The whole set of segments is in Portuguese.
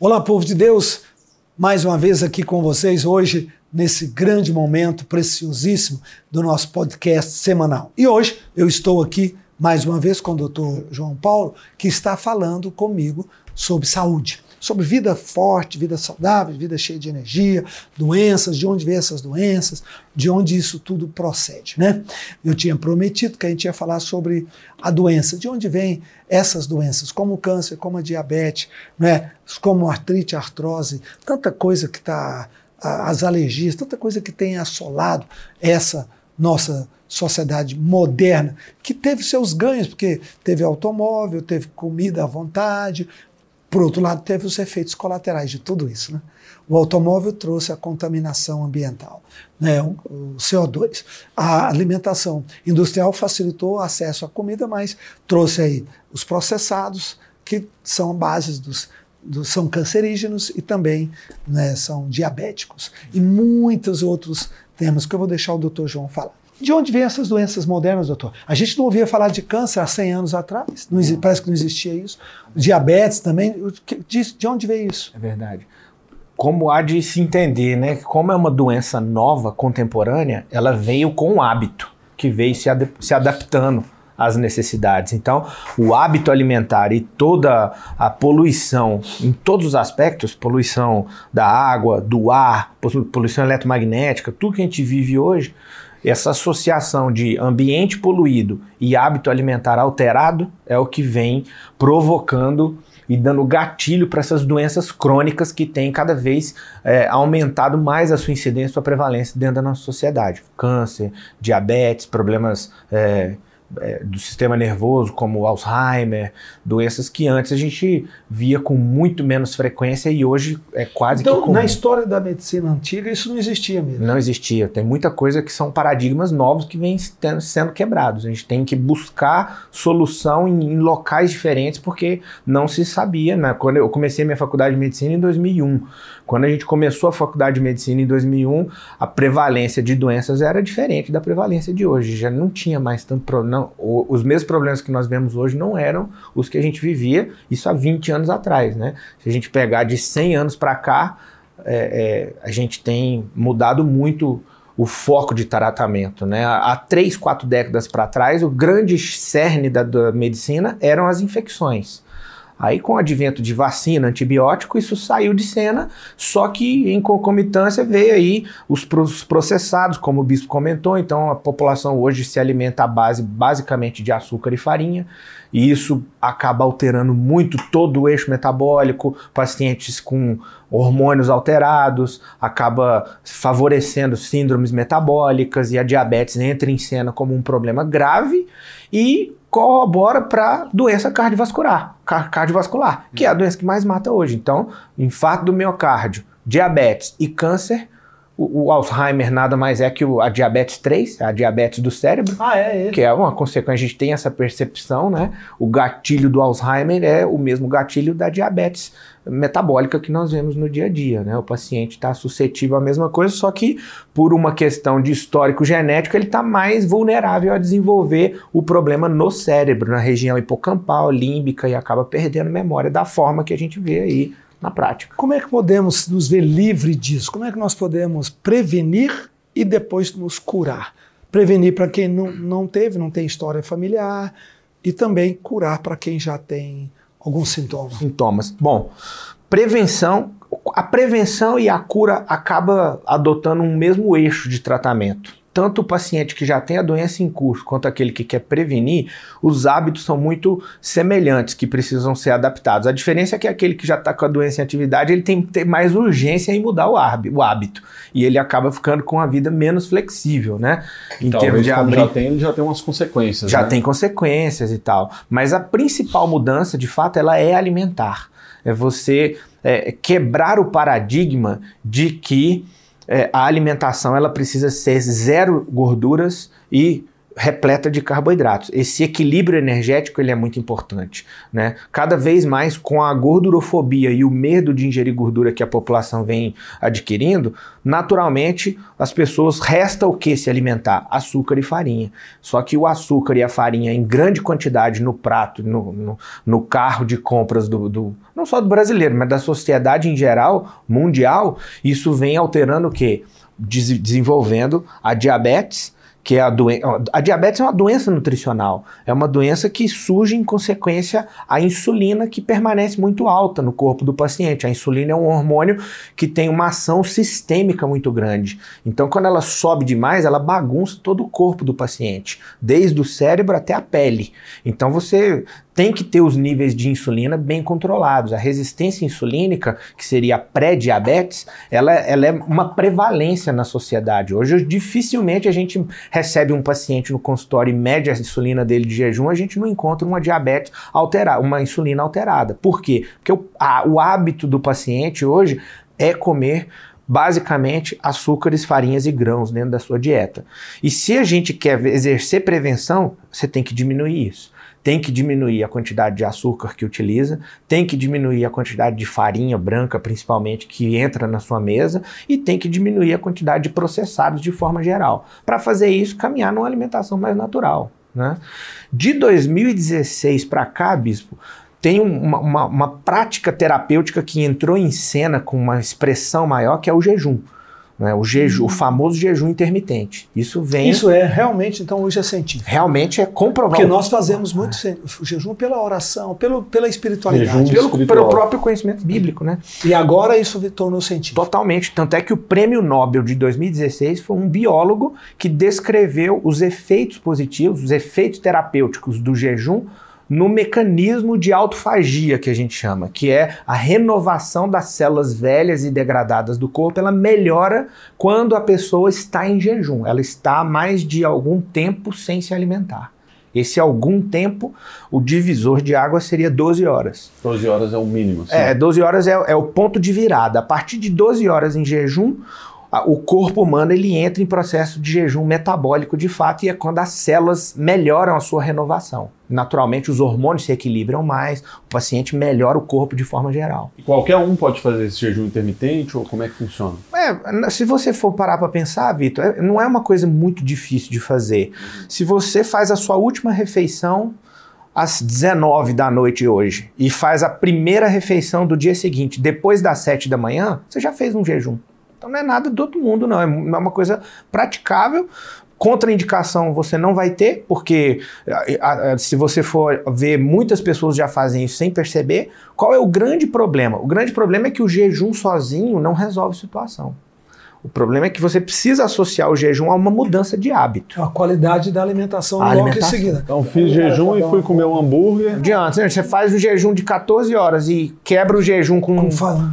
Olá, povo de Deus, mais uma vez aqui com vocês hoje, nesse grande momento preciosíssimo do nosso podcast semanal. E hoje eu estou aqui mais uma vez com o Dr. João Paulo, que está falando comigo sobre saúde, sobre vida forte, vida saudável, vida cheia de energia, doenças, de onde vêm essas doenças, de onde isso tudo procede, né? Eu tinha prometido que a gente ia falar sobre a doença, de onde vêm essas doenças, como o câncer, como a diabetes, né? Como a artrite, a artrose, tanta coisa que está, as alergias, tanta coisa que tem assolado essa nossa sociedade moderna, que teve seus ganhos, porque teve automóvel, teve comida à vontade. Por outro lado, teve os efeitos colaterais de tudo isso, né? O automóvel trouxe a contaminação ambiental, né? O CO2. A alimentação industrial facilitou o acesso à comida, mas trouxe aí os processados, que são bases são cancerígenos e também, né, são diabéticos. E muitos outros temas que eu vou deixar o Dr. João falar. De onde vêm essas doenças modernas, doutor? A gente não ouvia falar de câncer há 100 anos atrás, parece que não existia isso. Diabetes também, de onde veio isso? É verdade. Como há de se entender, né? Como é uma doença nova, contemporânea, ela veio com o hábito, que veio se adaptando às necessidades. Então, o hábito alimentar e toda a poluição, em todos os aspectos, poluição da água, do ar, poluição eletromagnética, tudo que a gente vive hoje, essa associação de ambiente poluído e hábito alimentar alterado é o que vem provocando e dando gatilho para essas doenças crônicas que têm cada vez aumentado mais a sua incidência e sua prevalência dentro da nossa sociedade. Câncer, diabetes, problemas do sistema nervoso, como Alzheimer, doenças que antes a gente via com muito menos frequência e hoje é quase que comum. Então, na história da medicina antiga, isso não existia mesmo? Não existia. Tem muita coisa que são paradigmas novos que vêm sendo quebrados. A gente tem que buscar solução em locais diferentes porque não se sabia, né? Quando eu comecei minha faculdade de medicina em 2001. Quando a gente começou a faculdade de medicina em 2001, a prevalência de doenças era diferente da prevalência de hoje. Já não tinha mais tanto problema. Os mesmos problemas que nós vemos hoje não eram os que a gente vivia, isso há 20 anos atrás, né? Se a gente pegar de 100 anos para cá, a gente tem mudado muito o foco de tratamento, né? Há 3, 4 décadas para trás, o grande cerne da medicina eram as infecções. Aí, com o advento de vacina, antibiótico, isso saiu de cena, só que em concomitância veio aí os processados, como o bispo comentou. Então, a população hoje se alimenta à base basicamente de açúcar e farinha, e isso acaba alterando muito todo o eixo metabólico, pacientes com hormônios alterados, acaba favorecendo síndromes metabólicas, e a diabetes entra em cena como um problema grave e corrobora para doença cardiovascular, que é a doença que mais mata hoje. Então, infarto do miocárdio, diabetes e câncer. O Alzheimer nada mais é que a diabetes 3, a diabetes do cérebro, que é uma consequência, a gente tem essa percepção, né? O gatilho do Alzheimer é o mesmo gatilho da diabetes metabólica que nós vemos no dia a dia, né? O paciente está suscetível à mesma coisa, só que por uma questão de histórico genético, ele está mais vulnerável a desenvolver o problema no cérebro, na região hipocampal, límbica, e acaba perdendo memória da forma que a gente vê aí na prática. Como é que podemos nos ver livre disso? Como é que nós podemos prevenir e depois nos curar? Prevenir para quem não tem história familiar, e também curar para quem já tem alguns sintomas. Bom, a prevenção e a cura acaba adotando um mesmo eixo de tratamento. Tanto o paciente que já tem a doença em curso quanto aquele que quer prevenir, os hábitos são muito semelhantes, que precisam ser adaptados. A diferença é que aquele que já está com a doença em atividade, ele tem que ter mais urgência em mudar o hábito. E ele acaba ficando com a vida menos flexível, né? Em termos de ele já tem umas consequências. Já tem consequências e tal. Mas a principal mudança, de fato, ela é alimentar. É você quebrar o paradigma de que a alimentação ela precisa ser zero gorduras e repleta de carboidratos. Esse equilíbrio energético ele é muito importante, né? Cada vez mais, com a gordurofobia e o medo de ingerir gordura que a população vem adquirindo, naturalmente as pessoas resta o que se alimentar? Açúcar e farinha. Só que o açúcar e a farinha em grande quantidade no prato, no carro de compras não só do brasileiro, mas da sociedade em geral, mundial, isso vem alterando o quê? Desenvolvendo a diabetes, que é a diabetes é uma doença nutricional, é uma doença que surge em consequência à insulina que permanece muito alta no corpo do paciente. A insulina é um hormônio que tem uma ação sistêmica muito grande. Então, quando ela sobe demais, ela bagunça todo o corpo do paciente, desde o cérebro até a pele. Então, você tem que ter os níveis de insulina bem controlados. A resistência insulínica, que seria a pré-diabetes, ela é uma prevalência na sociedade. Hoje, dificilmente a gente recebe um paciente no consultório e mede a insulina dele de jejum, a gente não encontra uma diabetes alterada, uma insulina alterada. Por quê? Porque o hábito do paciente hoje é comer basicamente açúcares, farinhas e grãos dentro da sua dieta. E se a gente quer exercer prevenção, você tem que diminuir isso. Tem que diminuir a quantidade de açúcar que utiliza, tem que diminuir a quantidade de farinha branca, principalmente, que entra na sua mesa, e tem que diminuir a quantidade de processados de forma geral. Para fazer isso, caminhar numa alimentação mais natural, né? De 2016 para cá, Bispo, tem uma prática terapêutica que entrou em cena com uma expressão maior, que é o jejum. Né? O famoso jejum intermitente. Isso é realmente, então hoje é científico. Realmente é comprovado. Porque nós fazemos muito o jejum pela oração, pela espiritualidade. Pelo próprio conhecimento bíblico, né? E agora isso tornou científico. Totalmente. Tanto é que o Prêmio Nobel de 2016 foi um biólogo que descreveu os efeitos positivos, os efeitos terapêuticos do jejum no mecanismo de autofagia, que a gente chama, que é a renovação das células velhas e degradadas do corpo. Ela melhora quando a pessoa está em jejum, ela está há mais de algum tempo sem se alimentar. Esse algum tempo, o divisor de água seria 12 horas. 12 horas é o mínimo. Sim. 12 horas é o ponto de virada. A partir de 12 horas em jejum, o corpo humano ele entra em processo de jejum metabólico de fato, e é quando as células melhoram a sua renovação. Naturalmente, os hormônios se equilibram mais, o paciente melhora o corpo de forma geral. E qualquer um pode fazer esse jejum intermitente, ou como é que funciona? Se você for parar para pensar, Vitor, não é uma coisa muito difícil de fazer. Se você faz a sua última refeição às 19 da noite hoje e faz a primeira refeição do dia seguinte, depois das 7 da manhã, você já fez um jejum. Então não é nada do outro mundo, não. É uma coisa praticável. Contraindicação você não vai ter, porque se você for ver, muitas pessoas já fazem isso sem perceber. Qual é o grande problema? O grande problema é que o jejum sozinho não resolve a situação. O problema é que você precisa associar o jejum a uma mudança de hábito. A qualidade da alimentação logo em seguida. Então fiz jejum e fui comer um hambúrguer. Adiante, você faz o jejum de 14 horas e quebra o jejum com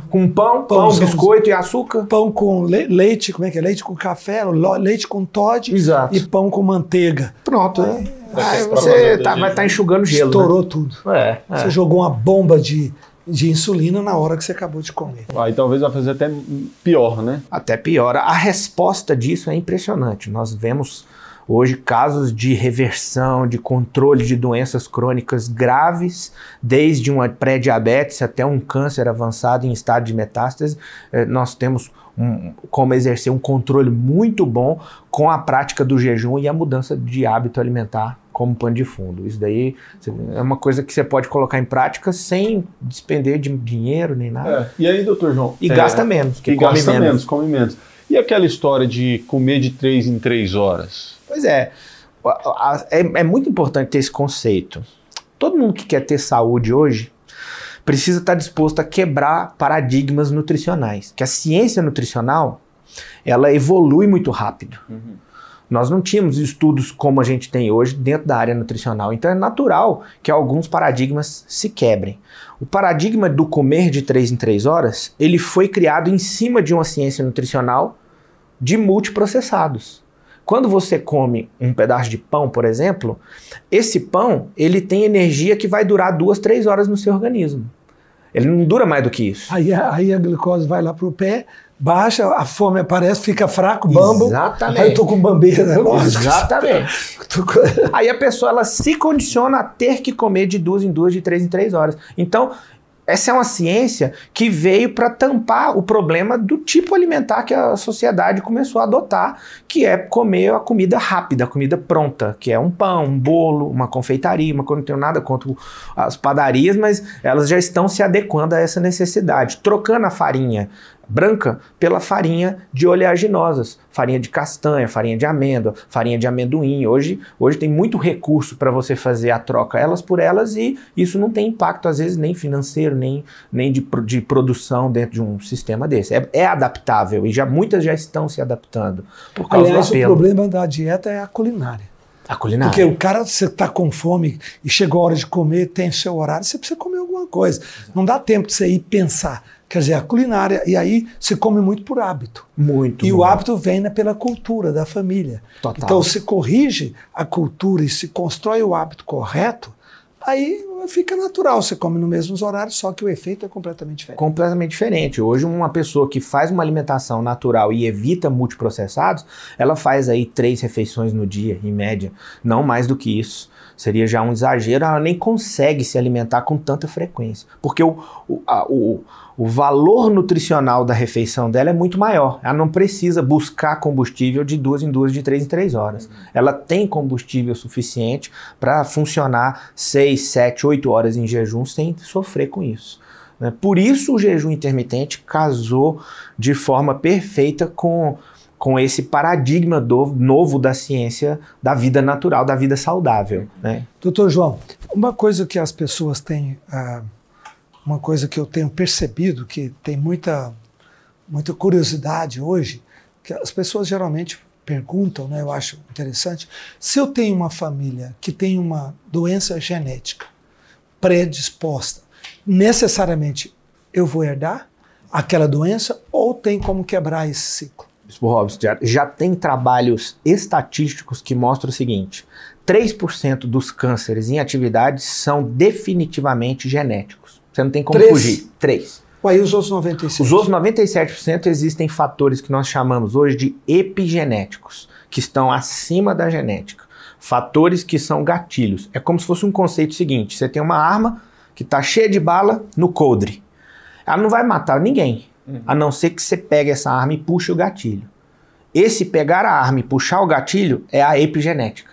pão, biscoito e açúcar. Pão com leite, como é que é? Leite com café, leite com Toddy. Exato. E pão com manteiga. Pronto. Aí você vai estar enxugando gelo. Estourou, né? Tudo. Você jogou uma bomba de insulina na hora que você acabou de comer. Aí talvez vai fazer até pior, né? Até piora. A resposta disso é impressionante. Nós vemos hoje casos de reversão, de controle de doenças crônicas graves, desde uma pré-diabetes até um câncer avançado em estado de metástase. Nós temos como exercer um controle muito bom com a prática do jejum e a mudança de hábito alimentar como pano de fundo. Isso daí é uma coisa que você pode colocar em prática sem despender de dinheiro nem nada. E aí, doutor João? E gasta menos, que come menos. Come menos. E aquela história de comer de 3 em 3 horas? Pois é muito importante ter esse conceito. Todo mundo que quer ter saúde hoje precisa estar disposto a quebrar paradigmas nutricionais. Que a ciência nutricional, ela evolui muito rápido. Nós não tínhamos estudos como a gente tem hoje dentro da área nutricional. Então é natural que alguns paradigmas se quebrem. O paradigma do comer de 3 em 3 horas, ele foi criado em cima de uma ciência nutricional de multiprocessados. Quando você come um pedaço de pão, por exemplo, esse pão ele tem energia que vai durar 2, 3 horas no seu organismo. Ele não dura mais do que isso. Aí a glicose vai lá pro pé, baixa, a fome aparece, fica fraco, bambo. Exatamente. Aí eu tô com bambeira, né? Lógico. Exatamente. Aí a pessoa ela se condiciona a ter que comer de 2 em 2, de 3 em 3 horas. Então, essa é uma ciência que veio para tampar o problema do tipo alimentar que a sociedade começou a adotar, que é comer a comida rápida, a comida pronta, que é um pão, um bolo, uma confeitaria, eu não tenho nada contra as padarias, mas elas já estão se adequando a essa necessidade, trocando a farinha branca pela farinha de oleaginosas, farinha de castanha, farinha de amêndoa, farinha de amendoim. Hoje tem muito recurso para você fazer a troca elas por elas e isso não tem impacto, às vezes, nem financeiro, nem de produção dentro de um sistema desse. É adaptável e muitas já estão se adaptando por causa do apelo. O problema da dieta é a culinária. A culinária. Porque o cara, você está com fome e chegou a hora de comer, tem seu horário, você precisa comer alguma coisa. Não dá tempo de você ir pensar. Quer dizer, a culinária, e aí se come muito por hábito. Muito. E o hábito vem pela cultura da família. Total. Então, se corrige a cultura e se constrói o hábito correto, aí fica natural, você come nos mesmos horários, só que o efeito é completamente diferente. Completamente diferente. Hoje, uma pessoa que faz uma alimentação natural e evita multiprocessados, ela faz aí 3 refeições no dia, em média. Não mais do que isso. Seria já um exagero, ela nem consegue se alimentar com tanta frequência. Porque o valor nutricional da refeição dela é muito maior. Ela não precisa buscar combustível de 2 em 2, de 3 em 3 horas. Ela tem combustível suficiente para funcionar 6, 7, 8 horas em jejum sem sofrer com isso. Por isso o jejum intermitente casou de forma perfeita com esse paradigma novo da ciência da vida natural, da vida saudável. Né? Doutor João, uma coisa que as pessoas têm... Uma coisa que eu tenho percebido, que tem muita curiosidade hoje, que as pessoas geralmente perguntam, né, eu acho interessante, se eu tenho uma família que tem uma doença genética predisposta, necessariamente eu vou herdar aquela doença ou tem como quebrar esse ciclo? Robson, já tem trabalhos estatísticos que mostram o seguinte, 3% dos cânceres em atividade são definitivamente genéticos. Você não tem como fugir. 3. Aí os outros 97%? Os outros 97% existem fatores que nós chamamos hoje de epigenéticos, que estão acima da genética. Fatores que são gatilhos. É como se fosse um conceito seguinte, você tem uma arma que está cheia de bala no coldre. Ela não vai matar ninguém, a não ser que você pegue essa arma e puxe o gatilho. Esse pegar a arma e puxar o gatilho é a epigenética.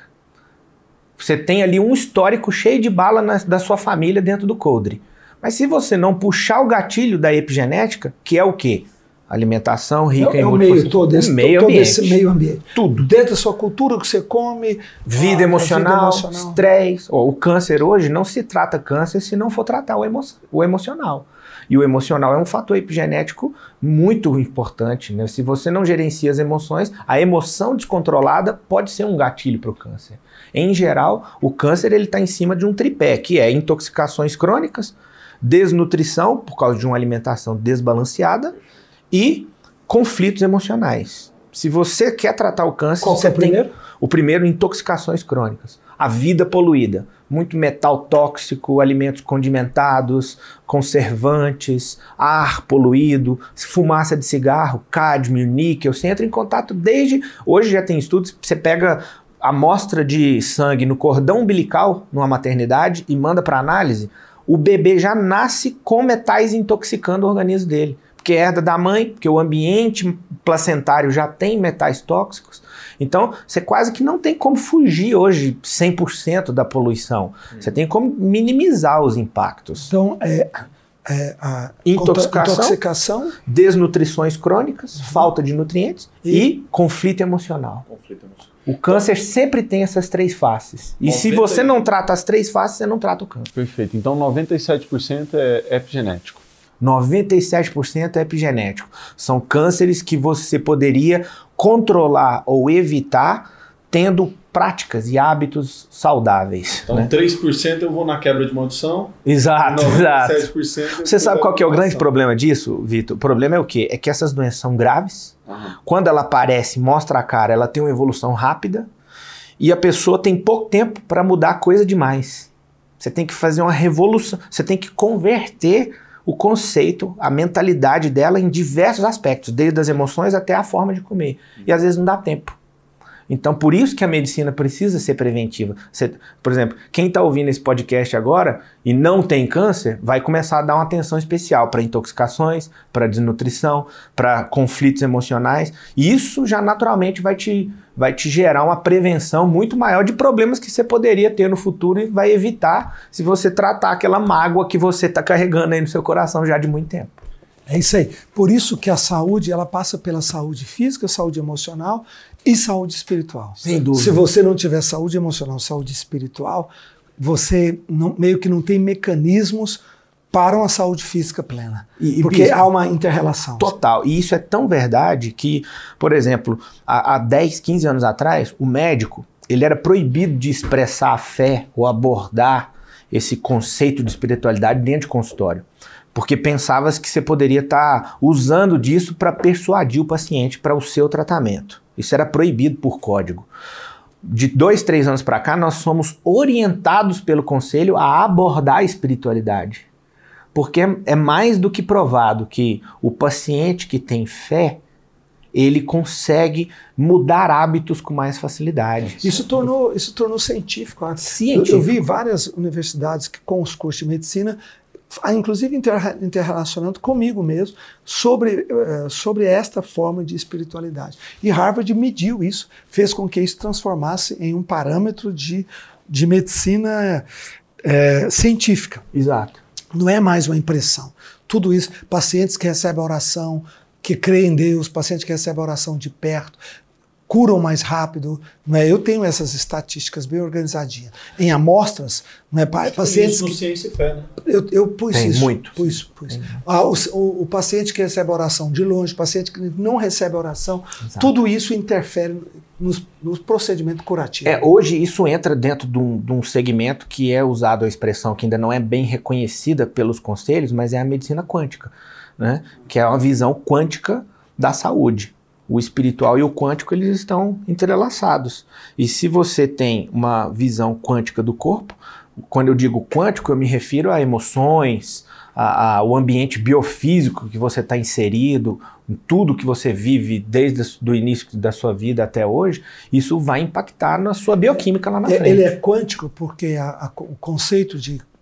Você tem ali um histórico cheio de bala da sua família dentro do coldre. Mas se você não puxar o gatilho da epigenética, que é o quê? Alimentação rica em o meio todo esse meio ambiente. Tudo. Dentro da sua cultura, o que você come. Vida emocional, estresse. O câncer hoje não se trata câncer se não for tratar o emocional. E o emocional é um fator epigenético muito importante. Né? Se você não gerencia as emoções, a emoção descontrolada pode ser um gatilho para o câncer. Em geral, o câncer está em cima de um tripé, que é intoxicações crônicas, desnutrição, por causa de uma alimentação desbalanceada, e conflitos emocionais. Se você quer tratar o câncer, qual você é o primeiro? O primeiro, intoxicações crônicas. A vida poluída, muito metal tóxico, alimentos condimentados, conservantes, ar poluído, fumaça de cigarro, cádmio, níquel. Você entra em contato desde... Hoje já tem estudos, você pega amostra de sangue no cordão umbilical, numa maternidade, e manda para análise, o bebê já nasce com metais intoxicando o organismo dele. Porque herda da mãe, porque o ambiente placentário já tem metais tóxicos. Então, você quase que não tem como fugir hoje 100% da poluição. Você tem como minimizar os impactos. Então, a intoxicação, desnutrições crônicas, falta de nutrientes e conflito emocional. O câncer sempre tem essas 3 faces. E se você não trata as 3 faces, você não trata o câncer. Perfeito. Então, 97% é epigenético. 97% é epigenético. São cânceres que você poderia controlar ou evitar tendo práticas e hábitos saudáveis. Então, né? 3% eu vou na quebra de maldição. Exato, 97% exato. Você sabe qual que é o grande problema disso, Vitor? O problema é o quê? É que essas doenças são graves. Quando ela aparece, mostra a cara, ela tem uma evolução rápida e a pessoa tem pouco tempo para mudar coisa demais. Você tem que fazer uma revolução, você tem que converter o conceito, a mentalidade dela em diversos aspectos, desde as emoções até a forma de comer. E às vezes não dá tempo. Então, por isso que a medicina precisa ser preventiva. Por exemplo, quem está ouvindo esse podcast agora e não tem câncer, vai começar a dar uma atenção especial para intoxicações, para desnutrição, para conflitos emocionais. E isso já naturalmente vai te gerar uma prevenção muito maior de problemas que você poderia ter no futuro e vai evitar se você tratar aquela mágoa que você está carregando aí no seu coração já de muito tempo. É isso aí. Por isso que a saúde, ela passa pela saúde física, saúde emocional e saúde espiritual. Sem dúvida. Se você não tiver saúde emocional, saúde espiritual, você meio que não tem mecanismos para uma saúde física plena. Porque há uma inter-relação. Total. E isso é tão verdade que, por exemplo, há 10, 15 anos atrás, o médico ele era proibido de expressar a fé ou abordar esse conceito de espiritualidade dentro de consultório. Porque pensava-se que você poderia estar usando disso para persuadir o paciente para o seu tratamento. Isso era proibido por código. De 2, 3 anos para cá, nós somos orientados pelo conselho a abordar a espiritualidade. Porque é mais do que provado que o paciente que tem fé, ele consegue mudar hábitos com mais facilidade. Isso tornou científico. Eu vi várias universidades que, com os cursos de medicina, inclusive interrelacionando comigo mesmo, sobre esta forma de espiritualidade. E Harvard mediu isso, fez com que isso transformasse em um parâmetro de medicina científica. Exato. Não é mais uma impressão. Tudo isso, pacientes que recebem a oração, que creem em Deus, pacientes que recebem a oração de perto, curam mais rápido. Não é? Eu tenho essas estatísticas bem organizadinhas. Em amostras, não é? Pacientes isso no Ciência e Fé, né? Eu pus tem isso. Muito. Pus. O paciente que recebe a oração de longe, o paciente que não recebe a oração, exato, tudo isso interfere no procedimento curativo. Hoje isso entra dentro de um segmento que é usado a expressão que ainda não é bem reconhecida pelos conselhos, mas é a medicina quântica, né? Que é uma visão quântica da saúde. O espiritual e o quântico, eles estão entrelaçados. E se você tem uma visão quântica do corpo, quando eu digo quântico, eu me refiro a emoções, ao ambiente biofísico que você está inserido, em tudo que você vive desde o início da sua vida até hoje, isso vai impactar na sua bioquímica lá na frente. Ele é quântico porque o conceito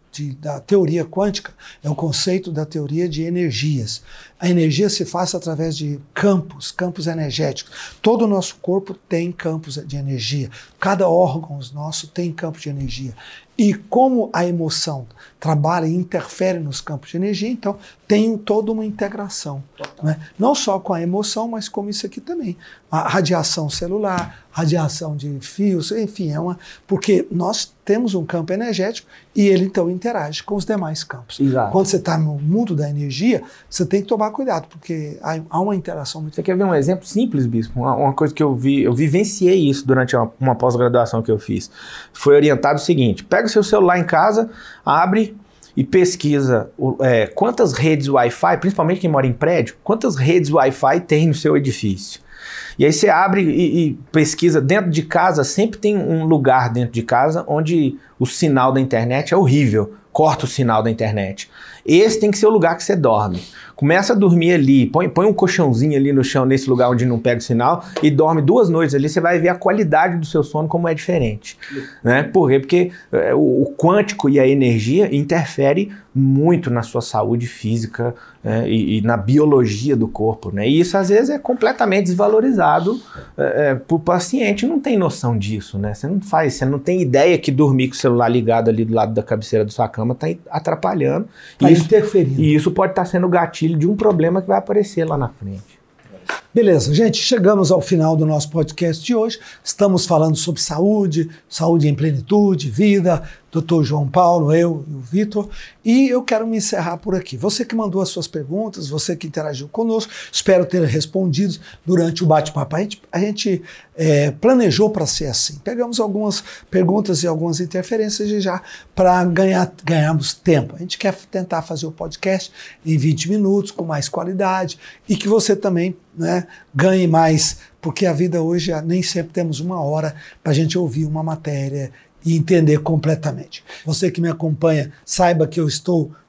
da teoria quântica é o conceito da teoria de energias. A energia se faz através de campos energéticos. Todo o nosso corpo tem campos de energia. Cada órgão nosso tem campo de energia. E como a emoção trabalha e interfere nos campos de energia, então tem toda uma integração. Né? Não só com a emoção, mas como isso aqui também. A radiação celular, radiação de fios, enfim, porque nós temos um campo energético e ele então interage com os demais campos. Exato. Quando você está no mundo da energia, você tem que tomar cuidado, porque há uma interação muito... Você quer ver um exemplo simples, Bispo? Uma coisa que eu vivenciei isso durante uma pós-graduação que eu fiz. Foi orientado o seguinte: pega o seu celular em casa, abre e pesquisa quantas redes Wi-Fi, principalmente quem mora em prédio, quantas redes Wi-Fi tem no seu edifício. E aí você abre e pesquisa dentro de casa, sempre tem um lugar dentro de casa onde o sinal da internet é horrível, corta o sinal da internet. Esse tem que ser o lugar que você dorme. Começa a dormir ali, põe um colchãozinho ali no chão, nesse lugar onde não pega o sinal, e dorme 2 noites ali, você vai ver a qualidade do seu sono como é diferente. Né? Por quê? Porque o quântico e a energia interferem muito na sua saúde física, né? e na biologia do corpo. Né? E isso às vezes é completamente desvalorizado para o paciente, não tem noção disso. Né? Você não tem ideia que dormir com o celular ligado ali do lado da cabeceira da sua cama está atrapalhando. Interferindo. E isso pode estar sendo o gatilho de um problema que vai aparecer lá na frente. Beleza, gente, chegamos ao final do nosso podcast de hoje. Estamos falando sobre saúde em plenitude, vida, Dr. João Paulo, eu e o Vitor, e eu quero me encerrar por aqui. Você que mandou as suas perguntas, você que interagiu conosco, espero ter respondido durante o bate-papo. A gente planejou para ser assim. Pegamos algumas perguntas e algumas interferências e já para ganharmos tempo. A gente quer tentar fazer o podcast em 20 minutos, com mais qualidade, e que você também, né, ganhe mais, porque a vida hoje nem sempre temos 1 hora para a gente ouvir uma matéria e entender completamente. Você que me acompanha, saiba que eu estou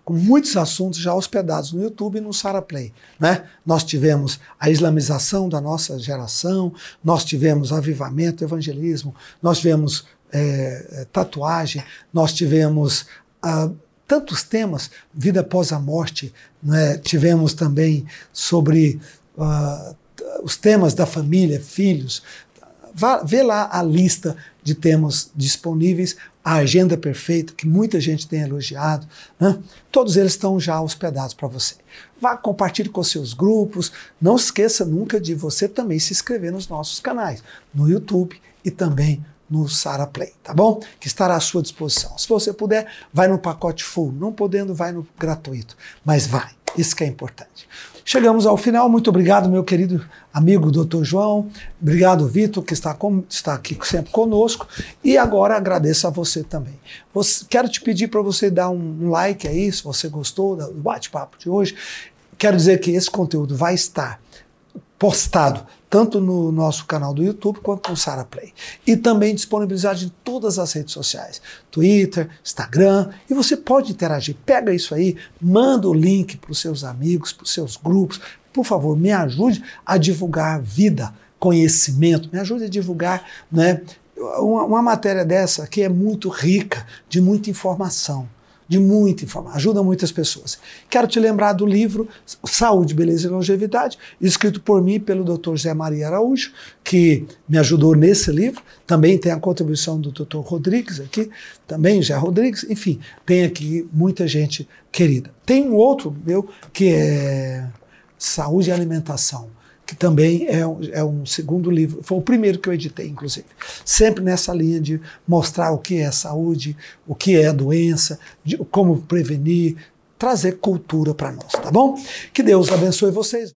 com muitos assuntos já hospedados no YouTube e no Saraplay, né? Nós tivemos a islamização da nossa geração, nós tivemos avivamento, evangelismo, nós tivemos tatuagem, nós tivemos tantos temas, vida após a morte, né? Tivemos também sobre os temas da família, filhos. Vê lá a lista de temas disponíveis, a agenda perfeita, que muita gente tem elogiado, né? Todos eles estão já hospedados para você. Vá, compartilhe com seus grupos, não esqueça nunca de você também se inscrever nos nossos canais, no YouTube e também no Saraplay, tá bom? Que estará à sua disposição. Se você puder, vai no pacote full, não podendo, vai no gratuito, mas vai, isso que é importante. Chegamos ao final, muito obrigado, meu querido amigo Dr. João, obrigado, Vitor, que está aqui sempre conosco, e agora agradeço a você também. Quero te pedir para você dar um like aí, se você gostou do bate-papo de hoje. Quero dizer que esse conteúdo vai estar postado tanto no nosso canal do YouTube quanto no Saraplay. E também disponibilizado em todas as redes sociais, Twitter, Instagram, e você pode interagir. Pega isso aí, manda o link para os seus amigos, para os seus grupos. Por favor, me ajude a divulgar vida, conhecimento, me ajude a divulgar, né, uma matéria dessa que é muito rica, de muita informação. Ajuda muitas pessoas. Quero te lembrar do livro Saúde, Beleza e Longevidade, escrito por mim e pelo Dr. Zé Maria Araújo, que me ajudou nesse livro. Também tem a contribuição do Dr. Rodrigues aqui, também Zé Rodrigues, enfim, tem aqui muita gente querida. Tem um outro meu que é Saúde e Alimentação, que também é um segundo livro, foi o primeiro que eu editei, inclusive. Sempre nessa linha de mostrar o que é saúde, o que é doença, como prevenir, trazer cultura para nós, tá bom? Que Deus abençoe vocês.